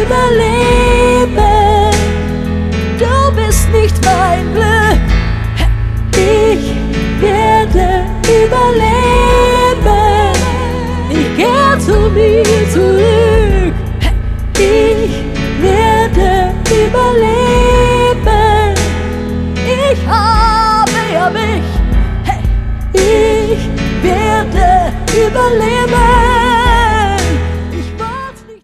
überleben. Du bist nicht mein Glück, ich werde überleben. Ich gehe zu mir zurück, ich werde überleben. Ich habe ja mich, ich werde überleben.